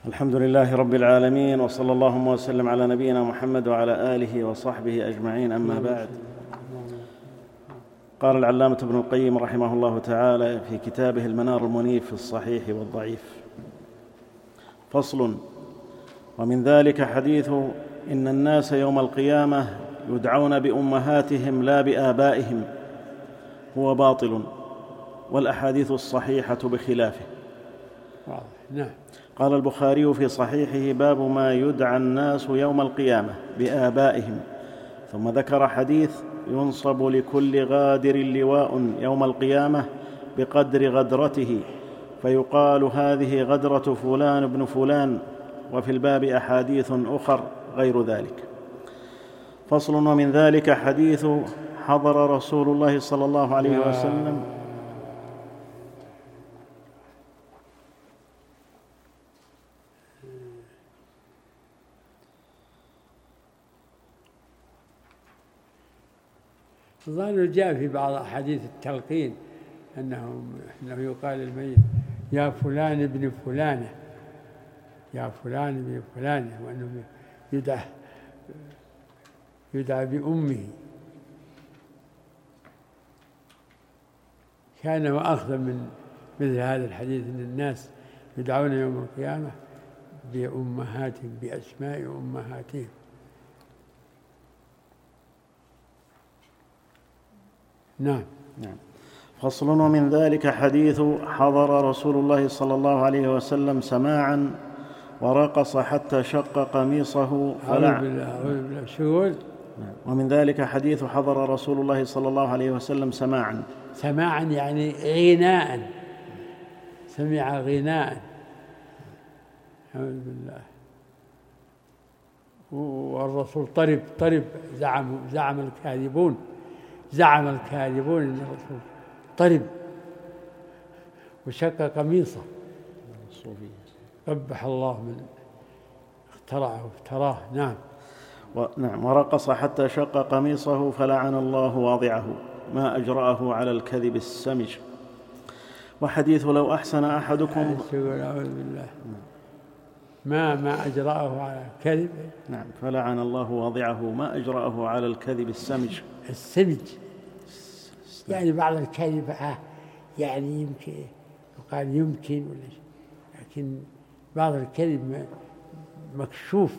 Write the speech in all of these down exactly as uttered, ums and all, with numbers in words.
الحمد لله رب العالمين، وصلى اللهم وسلم على نبينا محمد وعلى آله وصحبه أجمعين، أما بعد. قال العلامة ابن القيم رحمه الله تعالى في كتابه المنار المنيف في الصحيح والضعيف: فصل: ومن ذلك حديث إن الناس يوم القيامة يدعون بأمهاتهم لا بآبائهم، هو باطل، والأحاديث الصحيحة بخلافه. نعم. قال البخاري في صحيحه: باب ما يدعى الناس يوم القيامة بآبائهم، ثم ذكر حديث: ينصب لكل غادر لواء يوم القيامة بقدر غدرته، فيقال هذه غدرة فلان بن فلان، وفي الباب أحاديث أخر غير ذلك. فصل: ومن ذلك حديث حضر رسول الله صلى الله عليه وسلم ظل جاء في بعض أحاديث التلقين أنه أنه يقال الميت: يا فلان ابن فلانة، يا فلان ابن فلانة، وأنه يدعى يدعى بأمه. كان وأخذا من مثل هذا الحديث أن الناس يدعون يوم القيامة بأمهاتهم، بأسماء أمهاتهم. نعم. نعم. فصل: ومن ذلك حديث حضر رسول الله صلى الله عليه وسلم سماعا ورقص حتى شق قميصه فلعن. ومن ذلك حديث حضر رسول الله صلى الله عليه وسلم سماعا سماعا يعني غناء، سمع غناء. أعوذ بالله. والرسول طرب طرب زعم زعم الكاذبون زعم الكاذبون أن الرسول طرب وشق قميصه. قبح الله من اخترعه وافتراه. نعم. و... نعم. ورقص حتى شق قميصه فلعن الله واضعه ما أجرأه على الكذب السمج. وحديث لو أحسن أحدكم أعوذ بالله ما ما أجرأه على الكذب. نعم. فلعن الله واضعه ما أجرأه على الكذب السمج. السمج يعني بعض الكذب يعني يمكن يقال يمكن ولا شيء، لكن بعض الكذب مكشوف.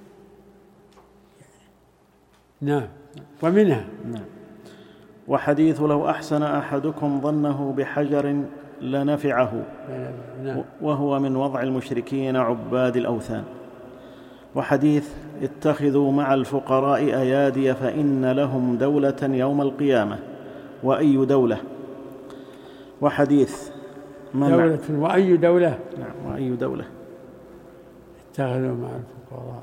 نعم. ومنها نعم. وحديث لو أحسن أحدكم ظنه بحجر لنفعه، نعم. وهو من وضع المشركين عباد الأوثان. وحديث اتخذوا مع الفقراء أيادي فإن لهم دولة يوم القيامة، وأي دولة. وحديث دولة وأي دولة. نعم. وأي دولة. اتخذوا مع الفقراء.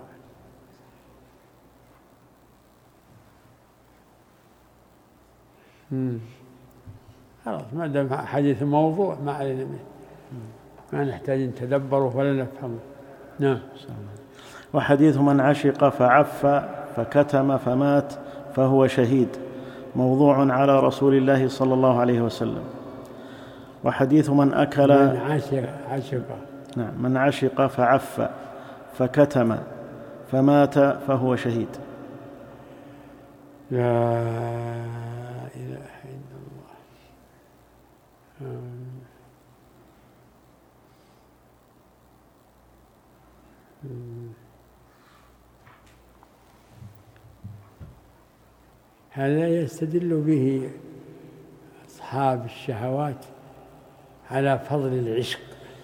خلاص، ما دام حديث موضوع ما علينا منه، ما نحتاج نتدبره ولا نفهمه. نعم. وحديث من عشق فعف فكتم فمات فهو شهيد، موضوع على رسول الله صلى الله عليه وسلم. وحديث من أكل من عشق عشق نعم من عشق فعف فكتم فمات فهو شهيد. لا إله إلا الله. هذا يستدل به أصحاب الشهوات على فضل العشق،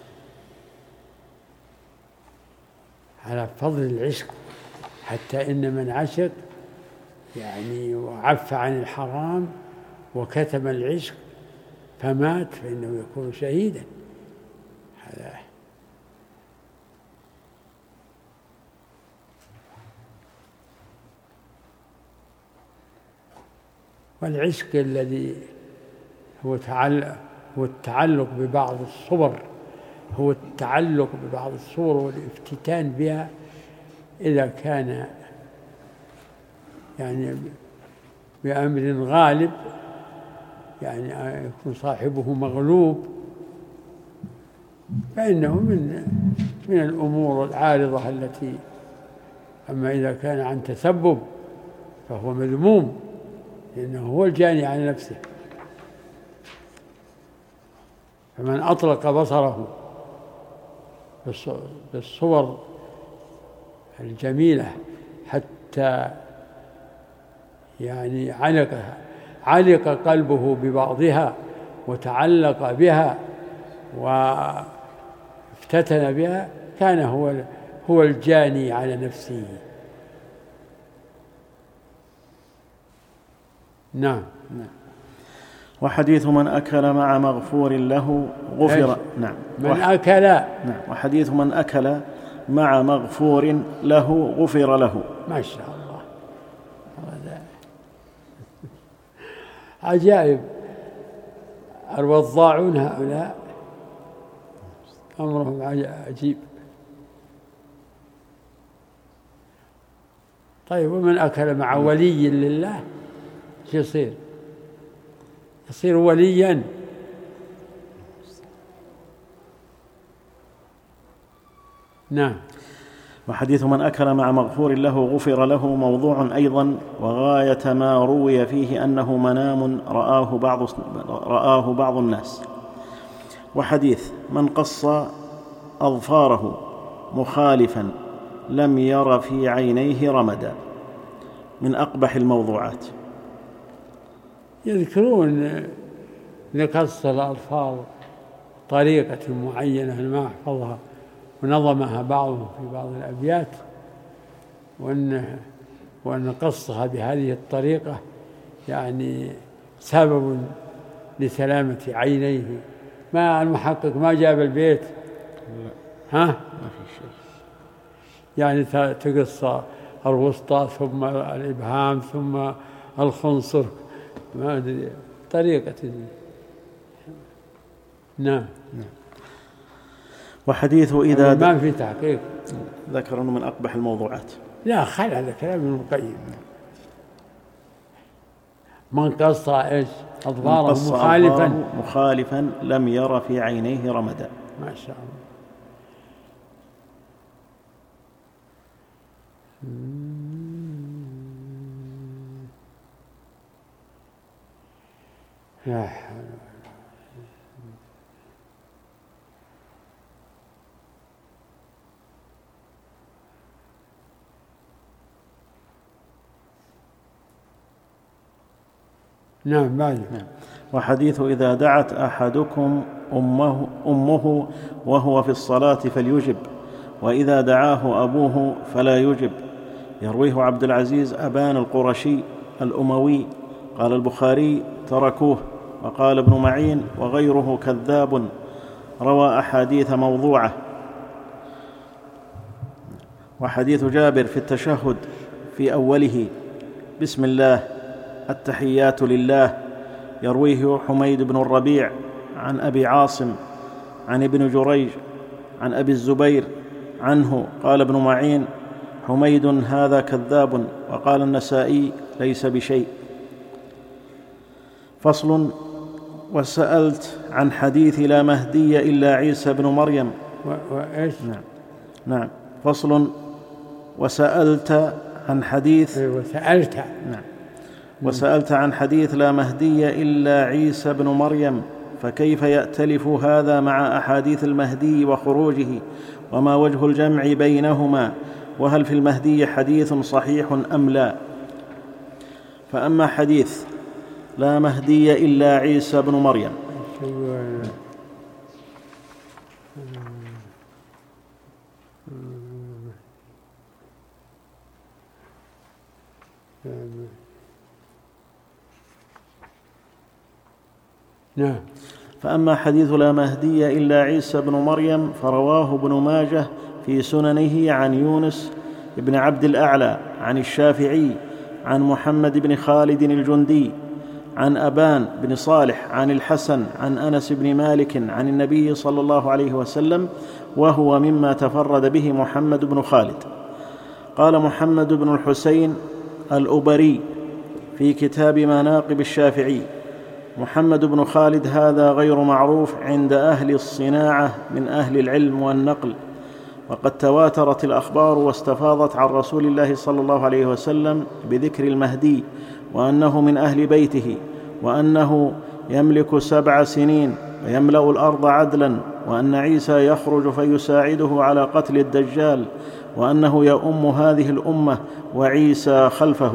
على فضل العشق، حتى إن من عشق يعني وعف عن الحرام وكتم العشق فمات فإنه يكون شهيدا. هذا والعشق الذي هو تعلق هو التعلق ببعض الصور هو التعلق ببعض الصور والافتتان بها، إذا كان يعني بأمر غالب، يعني يكون صاحبه مغلوب، فإنه من من الأمور العارضة التي، أما إذا كان عن تسبب فهو مذموم، لأنه هو الجاني على نفسه. فمن أطلق بصره بالصور الجميلة حتى يعني علق علق قلبه ببعضها وتعلق بها وافتتن بها، كان هو هو الجاني على نفسه. نعم. وحديث من أكل مع مغفور له غفر. نعم. من أكل. نعم. وحديث من أكل مع مغفور له غفر له. ما شاء الله. عجائب. الوضاعون هؤلاء أمرهم عجيب. طيب، ومن أكل مع ولي لله شو يصير؟ يصير وليا. نعم. وحديث من أكل مع مغفور له غفر له موضوع أيضا، وغاية ما روي فيه أنه منام رآه بعض رآه بعض الناس. وحديث من قص أظفاره مخالفا لم ير في عينيه رمدا من أقبح الموضوعات. يذكرون لقص الأظفار طريقة معينة ما أحفظها ونظمها بعضهم في بعض الأبيات، وأن وأن قصها بهذه الطريقة يعني سبب لسلامة عينيه. ما المحقق ما جاب البيت؟ ها؟ ما في شيء. يعني تقص الوسطى ثم الإبهام ثم الخنصر، ما أدري طريقة. نعم. وحديث إذا ما في تحقيق. ذكر أنه من أقبح الموضوعات. لا، خل هذا كلام ابن القيم. من قص إيش أظفاره مخالفا مخالفا لم ير في عينيه رمدا. ما شاء الله. لا حول. نعم. بعد. نعم. وحديث إذا دعت أحدكم أمه, أمه وهو في الصلاة فليجب، وإذا دعاه أبوه فلا يجب. يرويه عبد العزيز أبان القرشي الأموي. قال البخاري تركوه. وقال ابن معين وغيره كذاب روى أحاديث موضوعة. وحديث جابر في التشهد في أوله بسم الله التحيات لله، يرويه حميد بن الربيع عن أبي عاصم عن ابن جريج عن أبي الزبير عنه. قال ابن معين حميد هذا كذاب. وقال النسائي ليس بشيء. فصل. وسألت عن حديث لا مهدي إلا عيسى بن مريم. وإيش؟ نعم. نعم. فصل. وسألت عن حديث وسألت نعم. وسألت عن حديث لا مهدي إلا عيسى بن مريم، فكيف يأتلف هذا مع أحاديث المهدي وخروجه؟ وما وجه الجمع بينهما؟ وهل في المهدي حديث صحيح أم لا؟ فأما حديث لا مهدي إلا عيسى بن مريم نعم. فأما حديث لا مهدي إلا عيسى بن مريم فرواه ابن ماجه في سننه عن يونس بن عبد الأعلى عن الشافعي عن محمد بن خالد الجندي عن أبان بن صالح عن الحسن عن أنس بن مالك عن النبي صلى الله عليه وسلم، وهو مما تفرد به محمد بن خالد. قال محمد بن الحسين الأبري في كتاب مناقب الشافعي: محمد بن خالد هذا غير معروف عند أهل الصناعة من أهل العلم والنقل، وقد تواترت الأخبار واستفاضت عن رسول الله صلى الله عليه وسلم بذكر المهدي وأنه من أهل بيته وأنه يملك سبع سنين ويملأ الأرض عدلا وأن عيسى يخرج فيساعده على قتل الدجال وأنه يؤم هذه الأمة وعيسى خلفه.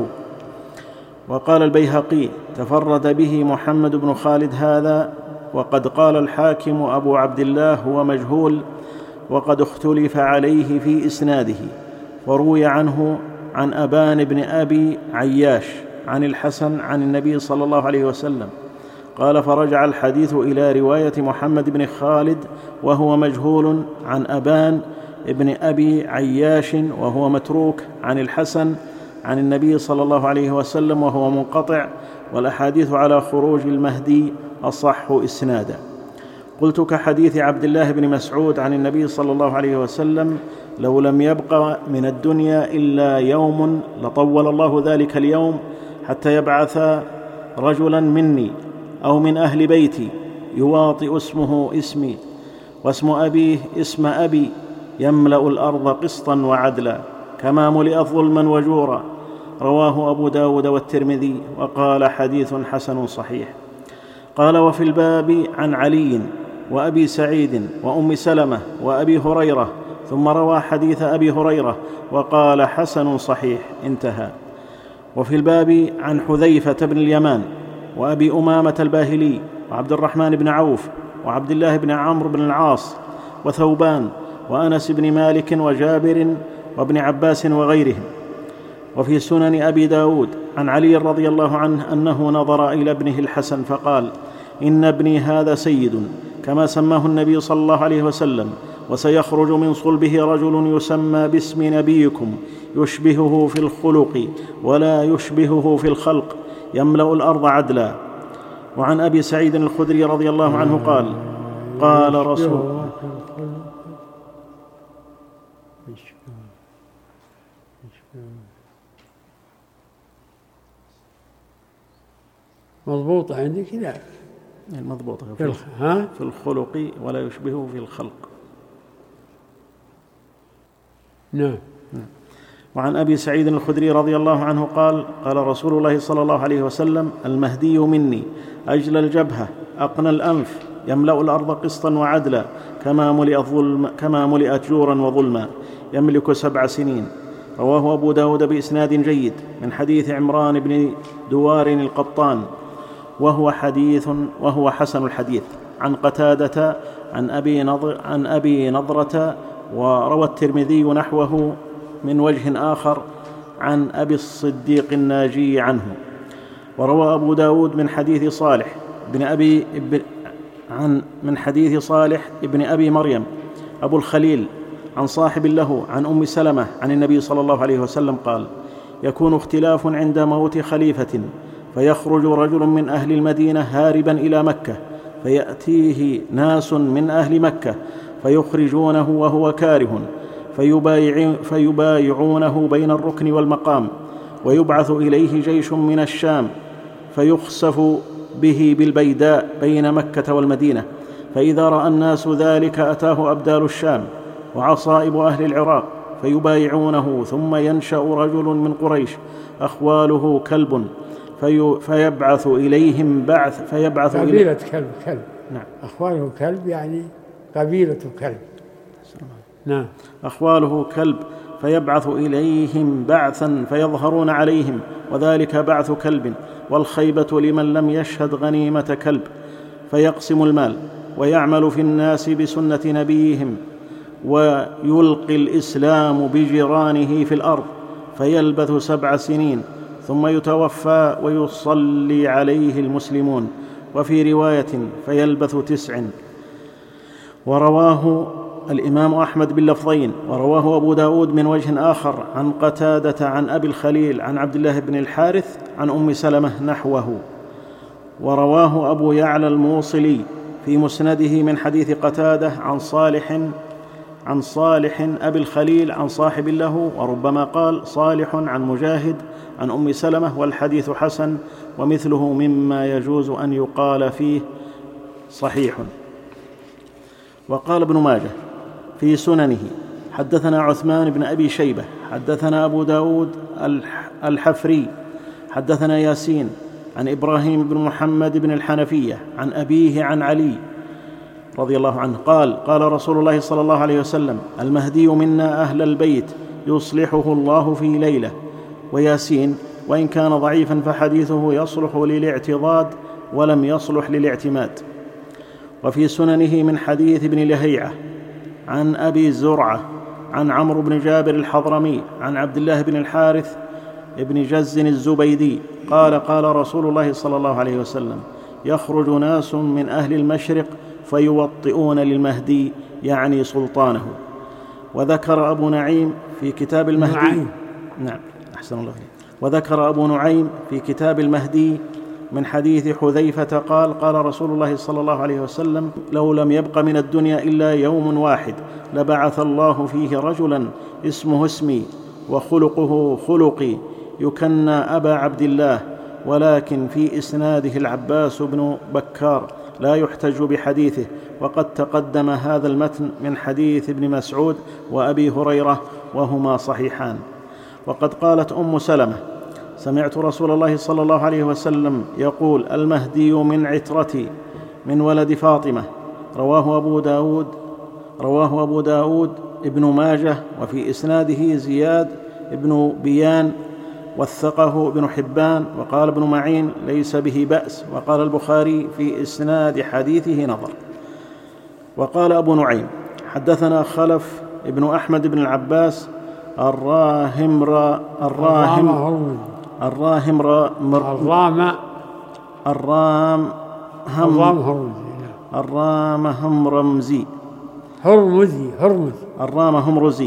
وقال البيهقي: تفرد به محمد بن خالد هذا، وقد قال الحاكم أبو عبد الله هو مجهول، وقد اختلف عليه في إسناده، وروي عنه عن أبان بن أبي عياش عن الحسن عن النبي صلى الله عليه وسلم قال: فرجع الحديث إلى رواية محمد بن خالد وهو مجهول عن أبان بن أبي عياش وهو متروك عن الحسن عن النبي صلى الله عليه وسلم وهو منقطع، والأحاديث على خروج المهدي أصح إسنادا. قلت: كحديث عبد الله بن مسعود عن النبي صلى الله عليه وسلم: لو لم يبق من الدنيا إلا يوم لطول الله ذلك اليوم حتى يبعث رجلا مني أو من أهل بيتي يواطئ اسمه اسمي واسم أبيه اسم أبي، يملأ الأرض قسطا وعدلا كما ملئت ظلما وجورا. رواه أبو داود والترمذي، وقال: حديث حسن صحيح. قال: وفي الباب عن علي وأبي سعيد وأم سلمة وأبي هريرة، ثم روى حديث أبي هريرة وقال: حسن صحيح، انتهى. وفي الباب عن حذيفة بن اليمان وأبي أمامة الباهلي وعبد الرحمن بن عوف وعبد الله بن عمرو بن العاص وثوبان وأنس بن مالك وجابر وابن عباس وغيرهم. وفي سنن أبي داود عن علي رضي الله عنه أنه نظر إلى ابنه الحسن فقال: إن ابني هذا سيد كما سماه النبي صلى الله عليه وسلم، وسيخرج من صلبه رجل يسمى باسم نبيكم يشبهه في الخلق ولا يشبهه في الخلق، يملأ الأرض عدلا. وعن أبي سعيد الخدري رضي الله عنه قال: قال رسول مضبوطة عندك؟ لا، المضبوطة في, الخ... ها؟ في الخلق ولا يشبهه في الخلق. نعم. وعن أبي سعيد الخدري رضي الله عنه قال: قال رسول الله صلى الله عليه وسلم: المهدي مني أجل الجبهة أقنى الأنف، يملأ الأرض قسطا وعدلا كما ملئت, ظلم كما ملئت جورا وظلما، يملك سبع سنين. رواه أبو داود بإسناد جيد من حديث عمران بن دوار القطان، وهو حديث وهو حسن الحديث. عن قتادة عن أبي, نضر عن أبي نضرة. وروى الترمذي نحوه من وجه آخر عن أبي الصديق الناجي عنه. وروى أبو داود من حديث صالح بن أبي عن من حديث صالح ابن أبي مريم أبو الخليل عن صاحب له عن أم سلمة عن النبي صلى الله عليه وسلم قال: يكون اختلاف عند موت خليفة، فيخرج رجل من أهل المدينة هاربا إلى مكة، فيأتيه ناس من أهل مكة فيخرجونه وهو كاره، فيبايع فيبايعونه بين الركن والمقام، ويبعث إليه جيش من الشام فيخسف به بالبيداء بين مكة والمدينة، فإذا رأى الناس ذلك أتاه أبدال الشام وعصائب أهل العراق فيبايعونه، ثم ينشأ رجل من قريش أخواله كلب في فيبعث إليهم بعث فيبعث قبيلة إليه كلب كلب نعم. أخواله كلب يعني قبيلة كلب. نعم. أخواله كلب فيبعث إليهم بعثا فيظهرون عليهم، وذلك بعث كلب، والخيبة لمن لم يشهد غنيمة كلب، فيقسم المال ويعمل في الناس بسنة نبيهم، ويلقي الإسلام بجيرانه في الأرض، فيلبث سبع سنين ثم يتوفى ويصلي عليه المسلمون. وفي رواية فيلبث تسع. ورواه الإمام أحمد باللفظين، ورواه أبو داود من وجه آخر عن قتادة عن أبي الخليل عن عبد الله بن الحارث عن أم سلمة نحوه. ورواه أبو يعلى الموصلي في مسنده من حديث قتادة عن صالح عن صالح أبي الخليل عن صاحب له، وربما قال صالح عن مجاهد عن أم سلمة، والحديث حسن، ومثله مما يجوز أن يقال فيه صحيح. وقال ابن ماجه في سننه: حدثنا عثمان بن أبي شيبة حدثنا أبو داود الحفري حدثنا ياسين عن إبراهيم بن محمد بن الحنفية عن أبيه عن علي رضي الله عنه قال قال رسول الله صلى الله عليه وسلم: المهدي منا أهل البيت يصلحه الله في ليلة. وياسين وإن كان ضعيفا فحديثه يصلح للاعتضاد ولم يصلح للاعتماد. وفي سننه من حديث ابن لهيعة عن أبي زرعة عن عمرو بن جابر الحضرمي عن عبد الله بن الحارث بن جز الزبيدي قال قال رسول الله صلى الله عليه وسلم: يخرج ناس من أهل المشرق فيوطئون للمهدي، يعني سلطانه. وذكر أبو نعيم في كتاب المهدي نعيم. نعم أحسن الله إليك. وذكر أبو نعيم في كتاب المهدي من حديث حذيفة قال قال رسول الله صلى الله عليه وسلم: لو لم يبق من الدنيا إلا يوم واحد لبعث الله فيه رجلا اسمه اسمي وخلقه خلقي يكنى أبا عبد الله، ولكن في إسناده العباس بن بكار لا يحتج بحديثه، وقد تقدم هذا المتن من حديث ابن مسعود وأبي هريرة وهما صحيحان. وقد قالت أم سلمة: سمعت رسول الله صلى الله عليه وسلم يقول: المهدي من عترتي من ولد فاطمة. رواه أبو داود رواه أبو داود ابن ماجه، وفي إسناده زياد ابن بيان وثقه ابن حبان، وقال ابن معين ليس به بأس، وقال البخاري في إسناد حديثه نظر. وقال أبو نعيم: حدثنا خلف ابن أحمد بن العباس الراهمر الراهم الراهم الرام الرام هم الرام هم رمزي هرمزي هرمز الرام هم رزي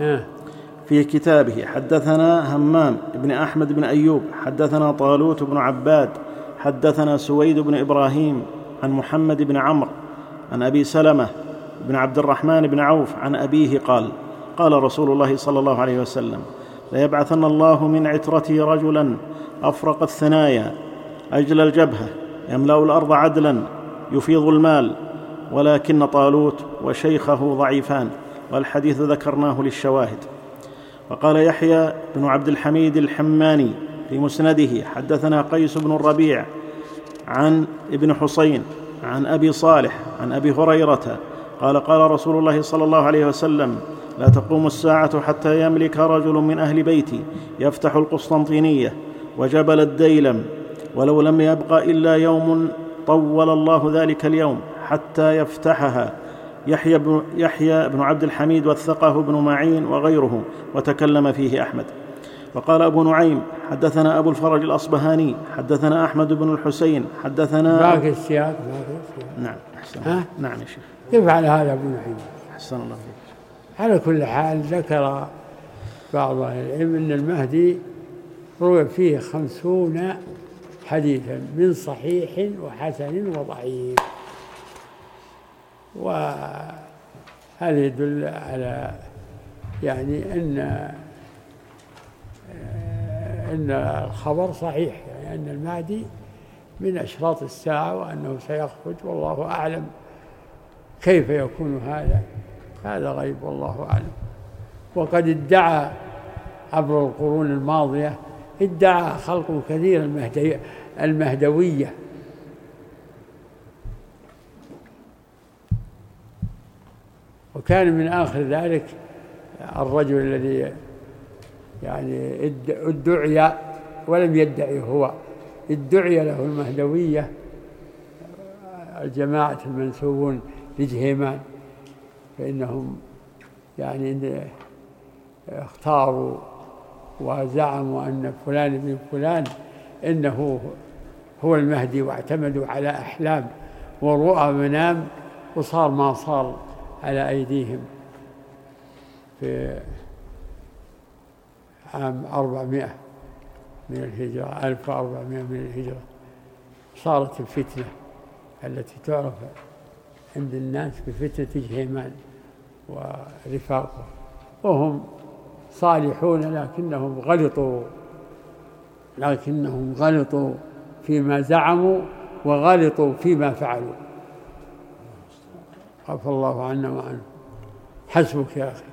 في كتابه: حدثنا همام بن أحمد بن أيوب حدثنا طالوت بن عباد حدثنا سويد بن إبراهيم عن محمد بن عمرو عن أبي سلمة بن عبد الرحمن بن عوف عن أبيه قال: قال رسول الله صلى الله عليه وسلم: ليبعثن الله من عترتي رجلا أفرق الثنايا أجل الجبهة يملأ الأرض عدلا يفيض المال، ولكن طالوت وشيخه ضعيفان. والحديث ذكرناه للشواهد. وقال يحيى بن عبد الحميد الحماني في مسنده: حدثنا قيس بن الربيع عن ابن حسين عن أبي صالح عن أبي هريرة قال: قال رسول الله صلى الله عليه وسلم: لا تقوم الساعة حتى يملك رجل من أهل بيتي يفتح القسطنطينية وجبل الديلم، ولو لم يبق إلا يوم طول الله ذلك اليوم حتى يفتحها. يحيى بن, يحيى بن عبد الحميد وثقه ابن معين وغيره، وتكلم فيه أحمد. وقال أبو نعيم: حدثنا أبو الفرج الأصبهاني حدثنا أحمد بن الحسين حدثنا باقي السياق. نعم أحسن. نعم يا شيخ. كيف على هذا أبو نعيم؟ أحسن الله فيك. على كل حال ذكر بعض أهل العلم أن المهدي روى فيه خمسون حديثا من صحيح وحسن وضعيف، وهذا يدل على يعني أن أن الخبر صحيح، يعني أن المهدي من أشراط الساعة وأنه سيخرج، والله أعلم كيف يكون هذا، هذا غيب والله أعلم. وقد ادعى عبر القرون الماضية ادعى خلق كثير المهدوية، وكان من آخر ذلك الرجل الذي يعني ادعي ولم يدعي هو، ادعي له المهدوية، الجماعة المنسوبون لجهيمان، فإنهم يعني اختاروا وزعموا أن فلان بن فلان إنه هو المهدي، واعتمدوا على أحلام ورؤى منام، وصار ما صار على أيديهم. في عام أربعمائة من الهجرة، ألف وأربعمائة من الهجرة، صارت الفتنة التي تعرف عند الناس بفتنة جهيمان ورفاقه، وهم صالحون لكنهم غلطوا لكنهم غلطوا فيما زعموا وغلطوا فيما فعلوا. عفى الله عنا وعنهم. حسبك يا أخي.